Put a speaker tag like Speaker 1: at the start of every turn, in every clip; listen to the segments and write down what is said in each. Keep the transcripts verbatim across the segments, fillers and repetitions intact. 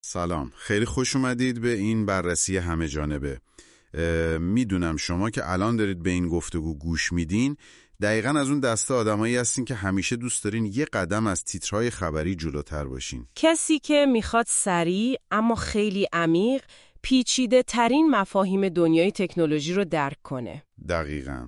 Speaker 1: سلام، خیلی خوش اومدید به این بررسی همه جانبه. میدونم شما که الان دارید به این گفتگو گوش میدین دقیقاً از اون دسته آدمایی هستین که همیشه دوست دارین یه قدم از تیترهای خبری جلوتر باشین.
Speaker 2: کسی که میخواد سریع اما خیلی عمیق پیچیده ترین مفاهیم دنیای تکنولوژی رو درک کنه.
Speaker 1: دقیقاً.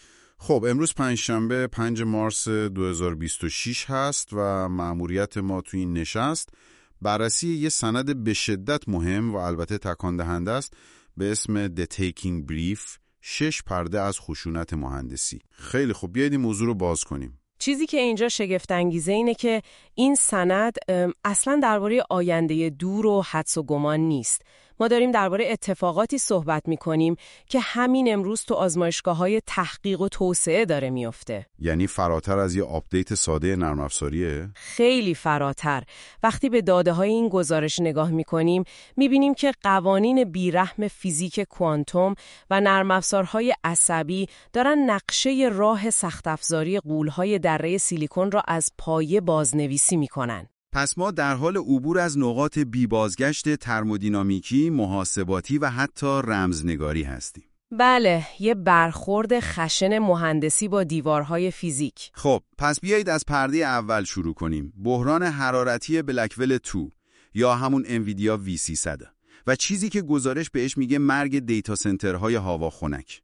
Speaker 1: خب امروز پنجشنبه پنج مارس دو هزار و بیست و شش هست و مأموریت ما تو این نشست بررسی یه سند به شدت مهم و البته تکان دهنده است به اسم The Taking Brief، شش پرده از خشونت مهندسی. خیلی خوب، بیایید این موضوع رو باز کنیم.
Speaker 2: چیزی که اینجا شگفت انگیزه اینه که این سند اصلاً درباره آینده دور و حدس و گمان نیست. ما داریم درباره اتفاقاتی صحبت می‌کنیم که همین امروز تو آزمایشگاه‌های تحقیق و توسعه داره میفته.
Speaker 1: یعنی فراتر از یه آپدیت ساده نرم افزاریه؟
Speaker 2: خیلی فراتر. وقتی به داده‌های این گزارش نگاه می‌کنیم، می‌بینیم که قوانین بیرحم فیزیک کوانتوم و نرم افزارهای عصبی دارن نقشه راه سخت افزاری غول‌های دره سیلیکون را از پایه بازنویسی می‌کنن.
Speaker 3: پس ما در حال عبور از نقاط بی بازگشت ترمودینامیکی، محاسباتی و حتی رمزنگاری هستیم.
Speaker 2: بله، یه برخورد خشن مهندسی با دیوارهای فیزیک.
Speaker 3: خب، پس بیایید از پرده اول شروع کنیم. بحران حرارتی بلکول دو یا همون انویدیا وی سیصد و چیزی که گزارش بهش میگه مرگ دیتا سنترهای هواخنک.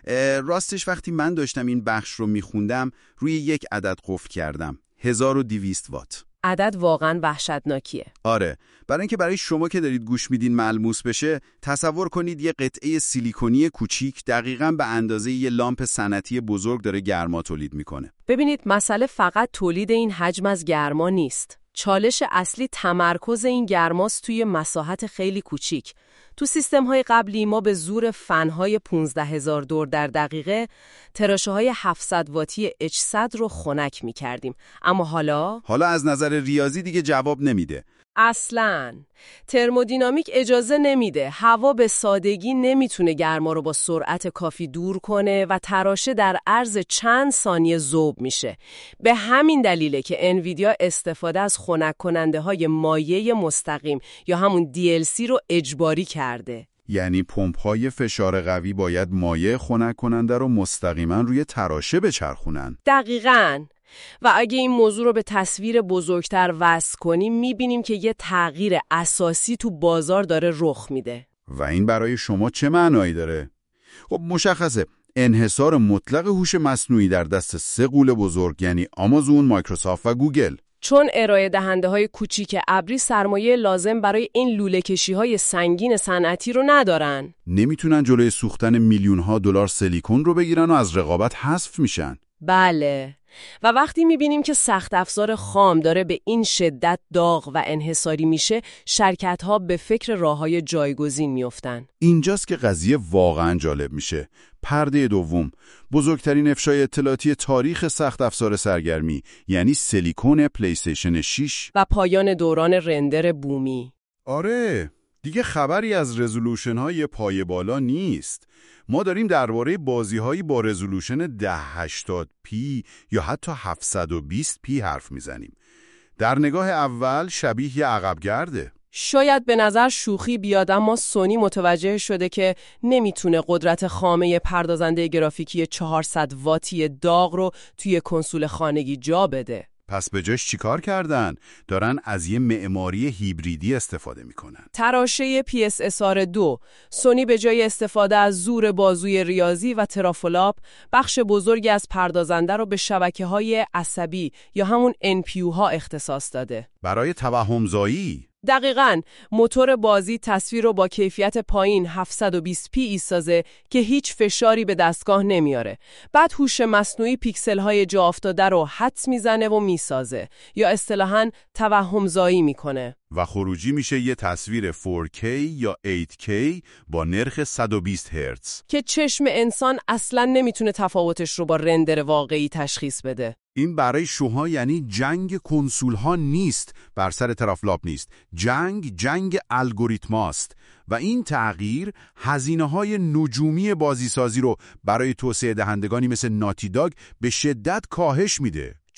Speaker 3: راستش وقتی من داشتم این بخش رو میخوندم روی یک عدد قفل کردم. هزار و دویست وات.
Speaker 2: عدد واقعا وحشتناکیه.
Speaker 3: آره، برای اینکه برای شما که دارید گوش میدین ملموس بشه، تصور کنید یه قطعه سیلیکونی کوچیک دقیقاً به اندازه یه لامپ صنعتی بزرگ داره گرما تولید میکنه.
Speaker 2: ببینید، مسئله فقط تولید این حجم از گرما نیست. چالش اصلی تمرکز این گرماست توی مساحت خیلی کوچیک. تو سیستم‌های قبلی ما به زور فن‌های پانزده هزار دور در دقیقه تراشه‌های هفتصد واتی اچ صد رو خنک می‌کردیم. اما حالا
Speaker 3: حالا از نظر ریاضی دیگه جواب نمیده.
Speaker 2: اصلاً ترمودینامیک اجازه نمیده. هوا به سادگی نمیتونه گرما رو با سرعت کافی دور کنه و تراشه در عرض چند ثانیه ذوب میشه. به همین دلیله که انویدیا استفاده از خنک کننده های مایع مستقیم یا همون دی ال سی رو اجباری کرده.
Speaker 1: یعنی پمپ‌های فشار قوی باید مایع خنک کننده رو مستقیما روی تراشه بچرخونن.
Speaker 2: دقیقاً. و اگه این موضوع رو به تصویر بزرگتر وصل کنیم میبینیم که یه تغییر اساسی تو بازار داره رخ میده.
Speaker 1: و این برای شما چه معنایی داره؟ خب مشخصه، انحصار مطلق هوش مصنوعی در دست سه غول بزرگ یعنی آمازون، مایکروسافت و گوگل.
Speaker 2: چون ارائه دهنده های کوچیک ابری سرمایه لازم برای این لوله کشی های سنگین صنعتی رو ندارن.
Speaker 1: نمیتونن جلوی سوختن میلیون ها دلار سیلیکون رو بگیرن و از رقابت حذف میشن.
Speaker 2: بله. و وقتی میبینیم که سخت افزار خام داره به این شدت داغ و انحصاری میشه، شرکت‌ها به فکر راه‌های جایگزین میافتن.
Speaker 1: اینجاست که قضیه واقعا جالب میشه. پرده دوم، بزرگترین افشای اطلاعاتی تاریخ سخت افزار سرگرمی، یعنی سیلیکون پلی استیشن شش
Speaker 2: و پایان دوران رندر بومی.
Speaker 1: آره، دیگه خبری از رزولوشن های پایه بالا نیست. ما داریم درباره بازی‌هایی با رزولوشن ده هشتاد پی یا حتی هفتصد و بیست پی حرف میزنیم. در نگاه اول شبیه یه عقبگرده.
Speaker 2: شاید به نظر شوخی بیاد، اما سونی متوجه شده که نمیتونه قدرت خامه پردازنده گرافیکی چهارصد واتی داغ رو توی کنسول خانگی جا بده.
Speaker 1: پس به جاش چیکار کردن؟ دارن از یه معماری هیبریدی استفاده میکنن.
Speaker 2: تراشه پی اس اس آر دو. سونی به جای استفاده از زور بازوی ریاضی و ترافلاپ، بخش بزرگی از پردازنده رو به شبکه‌های عصبی یا همون ان پی یو ها اختصاص داده.
Speaker 1: برای توهم‌زایی.
Speaker 2: دقیقاً، موتور بازی تصویر رو با کیفیت پایین هفتصد و بیست پی ایسازه که هیچ فشاری به دستگاه نمیاره. بعد هوش مصنوعی پیکسل‌های جا افتاده رو حدس میزنه و میسازه یا اصطلاحاً توهم‌زایی میکنه.
Speaker 1: و خروجی میشه یه تصویر فور کی یا هشت کی با نرخ صد و بیست هرتز
Speaker 2: که چشم انسان اصلاً نمیتونه تفاوتش رو با رندر واقعی تشخیص بده.
Speaker 1: این برای شما یعنی جنگ کنسول ها نیست، بر سر ترافلاپ نیست. جنگ جنگ الگوریتماست و این تغییر هزینه های نجومی بازیسازی رو برای توسعه دهندگانی مثل ناتی داگ به شدت کاهش میده.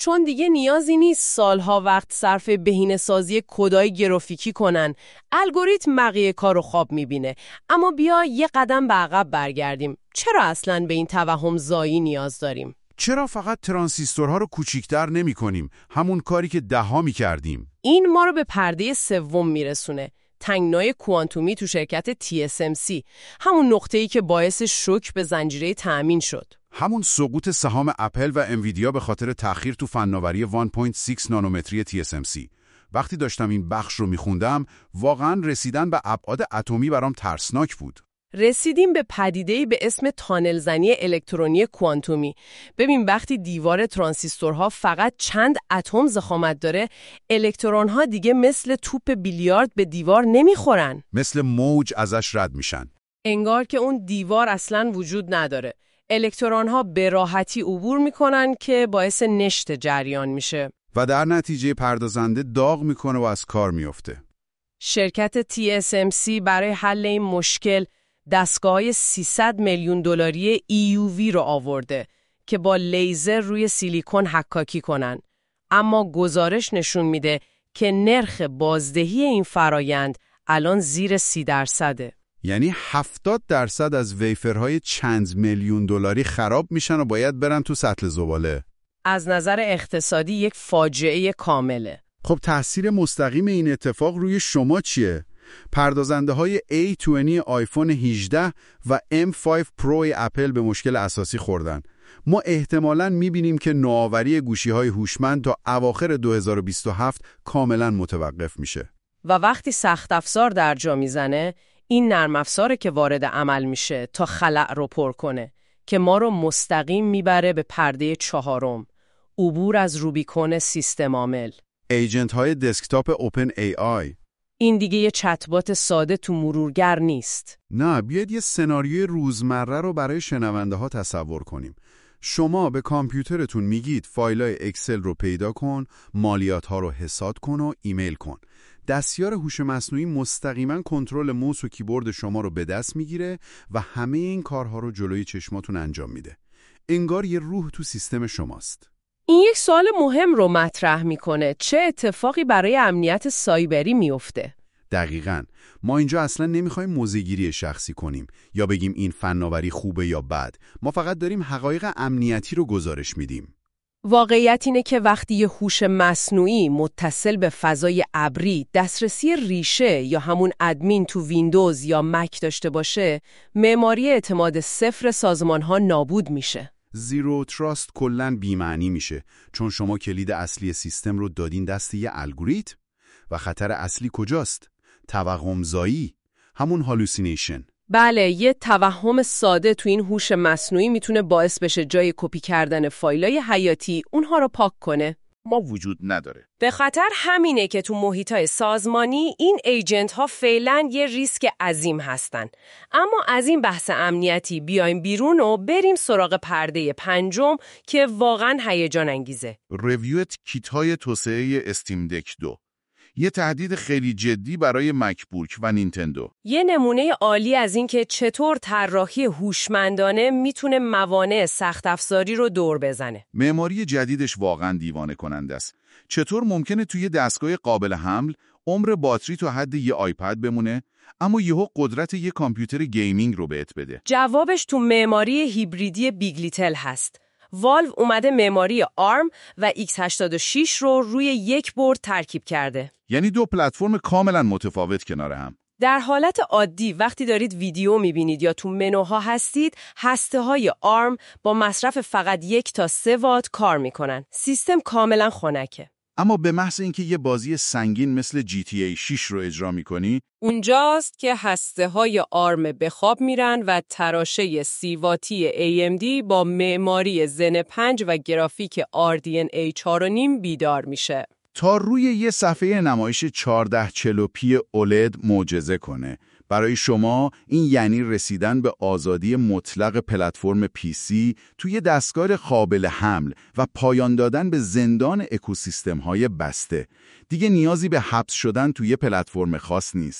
Speaker 2: چون دیگه نیازی نیست سالها وقت صرف بهینه‌سازی کدای گرافیکی کنن. الگوریتم بقیه کارو خواب میبینه. اما بیا یه قدم به عقب برگردیم. چرا اصلاً به این توهم زایی نیاز داریم؟
Speaker 1: چرا فقط ترانزیستورها رو کوچیک‌تر نمی‌کنیم؟ همون کاری که ده‌ها می‌کردیم.
Speaker 2: این ما رو به پرده سوم میرسونه. تنگنای کوانتومی تو شرکت تی اس ام سی، همون نقطه‌ای که باعث شوک به زنجیره تأمین شد.
Speaker 1: همون سقوط سهام اپل و انویدیا به خاطر تأخیر تو فناوری یک و شش نانومتری تی اس ام سی. وقتی داشتم این بخش رو می‌خوندم، واقعاً رسیدن به ابعاد اتمی برام ترسناک بود.
Speaker 2: رسیدیم به پدیده‌ای به اسم تانل زنی الکترونی کوانتومی. ببین وقتی دیوار ترانزیستورها فقط چند اتم ضخامت داره، الکترون‌ها دیگه مثل توپ بیلیارد به دیوار نمیخورن.
Speaker 1: مثل موج ازش رد میشن.
Speaker 2: انگار که اون دیوار اصلاً وجود نداره. الکترون‌ها به راحتی عبور میکنن که باعث نشت جریان میشه.
Speaker 1: و در نتیجه پردازنده داغ میکنه و از کار میفته.
Speaker 2: شرکت تی اس ام سی برای حل این مشکل دستگاه سیصد میلیون دلاری ای یو وی رو آورده که با لیزر روی سیلیکون حکاکی کنن. اما گزارش نشون میده که نرخ بازدهی این فرایند الان زیر سی درصده.
Speaker 1: یعنی هفتاد درصد از ویفرهای چند میلیون دلاری خراب میشن و باید برن تو سطل زباله.
Speaker 2: از نظر اقتصادی یک فاجعه کامله.
Speaker 1: خب تأثیر مستقیم این اتفاق روی شما چیه؟ پردازنده های ای بیست آیفون هجده و ام پنج پرو اپل به مشکل اساسی خوردن. ما احتمالاً میبینیم که نوآوری گوشی‌های هوشمند تا اواخر دو هزار و بیست و هفت کاملاً متوقف میشه.
Speaker 2: و وقتی سخت افزار در جا میزنه، این نرم افزاره که وارد عمل میشه تا خلأ رو پر کنه که ما رو مستقیم میبره به پرده چهارم، عبور از روبیکون سیستم عامل.
Speaker 1: ایجنت های دسکتاپ اوپن ای آی.
Speaker 2: این دیگه یه چتبات ساده تو مرورگر نیست.
Speaker 1: نه، بیاید یه سناریوی روزمره رو برای شنونده ها تصور کنیم. شما به کامپیوترتون میگید فایلای اکسل رو پیدا کن، مالیات ها رو حساب کن و ایمیل کن. دستیار هوش مصنوعی مستقیما کنترل موس و کیبورد شما رو به دست میگیره و همه این کارها رو جلوی چشماتون انجام میده. انگار یه روح تو سیستم شماست.
Speaker 2: این یک سوال مهم رو مطرح میکنه. چه اتفاقی برای امنیت سایبری میفته؟
Speaker 1: دقیقاً. ما اینجا اصلا نمیخوایم موضع‌گیری شخصی کنیم یا بگیم این فناوری خوبه یا بد. ما فقط داریم حقایق امنیتی رو گزارش میدیم.
Speaker 2: واقعیت اینه که وقتی یه هوش مصنوعی متصل به فضای ابری دسترسی ریشه یا همون ادمین تو ویندوز یا مک داشته باشه، معماری اعتماد صفر سازمان‌ها نابود میشه.
Speaker 1: زیرو تراست کلاً بی‌معنی میشه، چون شما کلید اصلی سیستم رو دادین دست یه الگوریتم و خطر اصلی کجاست؟ توهم زایی، همون هالوسینیشن.
Speaker 2: بله، یه توهم ساده تو این هوش مصنوعی میتونه باعث بشه جای کپی کردن فایلای حیاتی اونها رو پاک کنه.
Speaker 1: ما وجود نداره.
Speaker 2: به خاطر همینه که تو محیطای سازمانی این ایجنت ها فعلا یه ریسک عظیم هستن. اما از این بحث امنیتی بیایم بیرون و بریم سراغ پرده پنجم که واقعا هیجان انگیزه.
Speaker 4: ریویو کیت های توسعه استیم دک دو. یه تهدید خیلی جدی برای مکبوک و نینتندو.
Speaker 2: یه نمونه عالی از این که چطور طراحی هوشمندانه میتونه موانع سخت افزاری رو دور بزنه.
Speaker 4: معماری جدیدش واقعا دیوانه کننده است. چطور ممکنه توی دستگاه قابل حمل عمر باتری تا حد یه آیپد بمونه، اما یهو قدرت یه کامپیوتر گیمینگ رو بهت بده؟
Speaker 2: جوابش تو معماری هیبریدی بیگ لیتل هست. والو اومده معماری آرم و ایکس هشتاد و شش رو روی یک بورد ترکیب کرده.
Speaker 4: یعنی دو پلتفرم کاملا متفاوت کنار هم.
Speaker 2: در حالت عادی وقتی دارید ویدیو میبینید یا تو منوها هستید، هسته‌های آرم با مصرف فقط یک تا سه وات کار میکنن. سیستم کاملا خنکه.
Speaker 4: اما به محض اینکه یه بازی سنگین مثل جی تی ای شش رو اجرا میکنی،
Speaker 2: اونجاست که هسته‌های آرم به خواب میرن و تراشه سی واتی ای ام دی با معماری زن پنج و گرافیک آر دی ان ای چهار و نیم بیدار میشه
Speaker 4: تا روی یه صفحه نمایش چهارده چهل و پی اولد معجزه کنه. برای شما این یعنی رسیدن به آزادی مطلق پلتفرم پی سی توی دستگاه قابل حمل و پایان دادن به زندان اکوسیستم‌های بسته. دیگه نیازی به حبس شدن توی پلتفرم خاص نیست.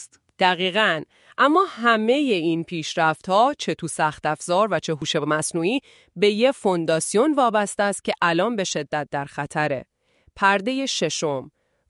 Speaker 2: دقیقاً. اما همه این پیشرفت‌ها چه تو سخت افزار و چه هوش مصنوعی به یه فونداسیون وابسته است که الان به شدت در خطره. پرده ششم،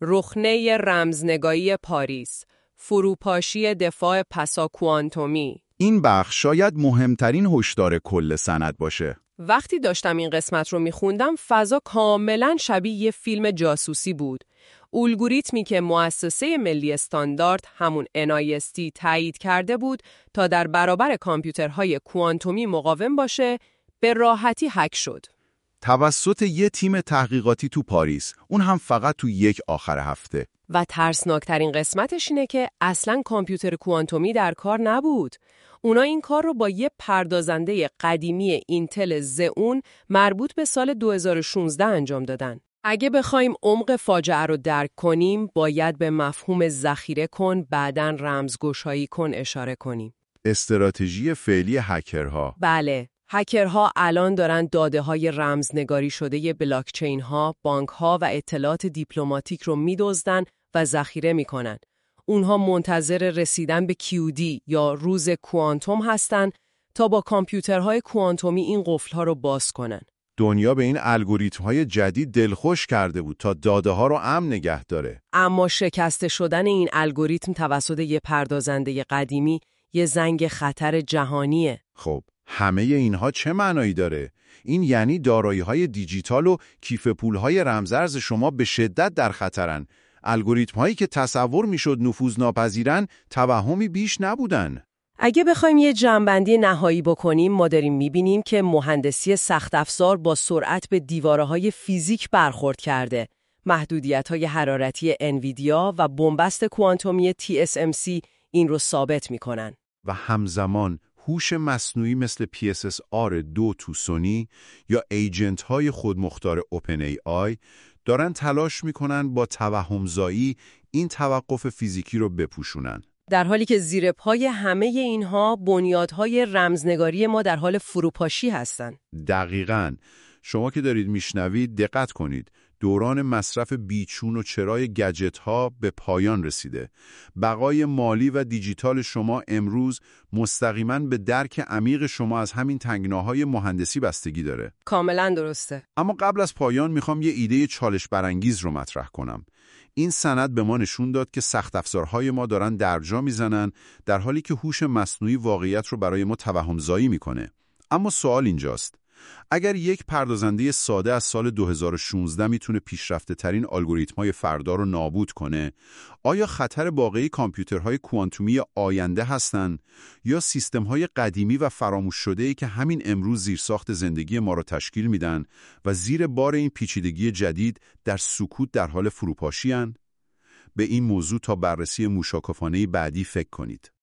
Speaker 2: رخنه رمزنگاری پاریس، فروپاشی دفاع پسا کوانتومی.
Speaker 4: این بخش شاید مهمترین هشدار کل سند باشه.
Speaker 2: وقتی داشتم این قسمت رو میخوندم فضا کاملا شبیه یه فیلم جاسوسی بود. الگوریتمی که مؤسسه ملی استاندارد همون ان آی اس تی تایید کرده بود تا در برابر کامپیوترهای کوانتومی مقاوم باشه، به راحتی هک شد.
Speaker 4: توسط یه تیم تحقیقاتی تو پاریس، اون هم فقط تو یک آخر هفته.
Speaker 2: و ترسناکترین قسمتش اینه که اصلاً کامپیوتر کوانتومی در کار نبود. اونا این کار رو با یه پردازنده قدیمی اینتل زئون مربوط به سال دو هزار و شانزده انجام دادن. اگه بخوایم عمق فاجعه رو درک کنیم، باید به مفهوم ذخیره کن بعداً رمزگشایی کن اشاره کنیم.
Speaker 4: استراتژی فعلی هکرها.
Speaker 2: بله، هکرها الان دارن داده‌های رمزنگاری شده بلاکچین‌ها، بانک‌ها و اطلاعات دیپلماتیک رو می‌دزدن و ذخیره می‌کنن. اونها منتظر رسیدن به کیو دی یا روز کوانتوم هستن تا با کامپیوترهای کوانتومی این قفل‌ها رو باز کنن.
Speaker 4: دنیا به این الگوریتم‌های جدید دلخوش کرده بود تا داده‌ها رو امن نگه داره.
Speaker 2: اما شکسته شدن این الگوریتم توسط یه پردازنده قدیمی یه زنگ خطر جهانیه.
Speaker 4: خب همه اینها چه معنایی داره؟ این یعنی دارایی‌های دیجیتال و کیف پول‌های رمزارز شما به شدت در خطرن. الگوریتم‌هایی که تصور می‌شد نفوذناپذیرن، توهمی بیش نبودن.
Speaker 2: اگه بخوایم یه جمع‌بندی نهایی بکنیم، ما داریم می‌بینیم که مهندسی سخت افزار با سرعت به دیواره‌های فیزیک برخورد کرده. محدودیت‌های حرارتی انویدیا و بنبست کوانتومی تی اس ام سی این رو ثابت می‌کنن.
Speaker 4: و همزمان هوش مصنوعی مثل پی اس اس آر دو تو سونی یا ایجنت‌های خودمختار اوپن ای آی دارن تلاش میکنن با توهمزایی این توقف فیزیکی رو بپوشونن.
Speaker 2: در حالی که زیر پای همه اینها بنیادهای رمزنگاری ما در حال فروپاشی هستن.
Speaker 4: دقیقاً. شما که دارید میشنوید دقت کنید. دوران مصرف بیچون و چرای گجت‌ها به پایان رسیده. بقای مالی و دیجیتال شما امروز مستقیماً به درک عمیق شما از همین تنگناهای مهندسی بستگی داره.
Speaker 2: کاملاً درسته.
Speaker 4: اما قبل از پایان میخوام یه ایده چالش برانگیز رو مطرح کنم. این سند به ما نشون داد که سخت افزارهای ما دارن درجا میزنن در حالی که هوش مصنوعی واقعیت رو برای ما توهمزایی میکنه. اما سوال اینجاست: اگر یک پردازنده ساده از سال دو هزار و شانزده میتونه پیشرفته ترین الگوریتم‌های فردا رو نابود کنه، آیا خطر باقی کامپیوترهای کوانتومی آینده هستن یا سیستم‌های قدیمی و فراموش شده‌ای که همین امروز زیرساخت زندگی ما رو تشکیل میدن و زیر بار این پیچیدگی جدید در سکوت در حال فروپاشی هستند؟ به این موضوع تا بررسی موشکافانه بعدی فکر کنید.